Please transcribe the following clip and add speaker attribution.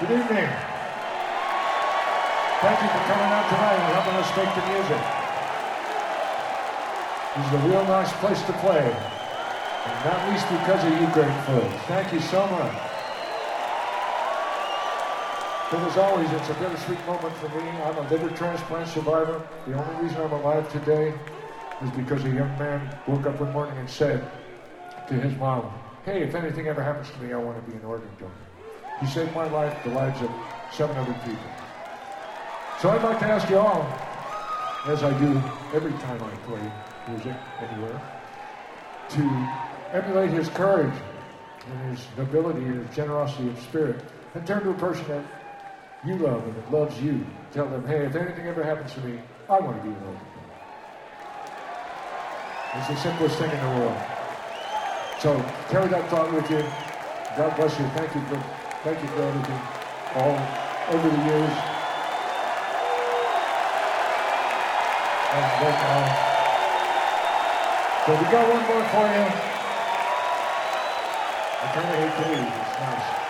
Speaker 1: Good evening. Thank you for coming out tonight and helping us make the music. This is a real nice place to play, and not least because of you great folks. Thank you so much. But as always, it's a bittersweet moment for me. I'm a liver transplant survivor. The only reason I'm alive today is because a young man woke up one morning and said to his mom, "Hey, if anything ever happens to me, I want to be an organ donor." He saved my life, the lives of 7 other people. So I'd like to ask you all, as I do every time I play music anywhere, to emulate his courage and his nobility and his generosity of spirit, and turn to a person that you love and that loves you. Tell them, "Hey, if anything ever happens to me, I want to be an organ donor." It's the simplest thing in the world. So carry that thought with you. God bless you. Thank you for everything all over the years. And right now. So we got one more for you. I kind of hate to leave. It's nice.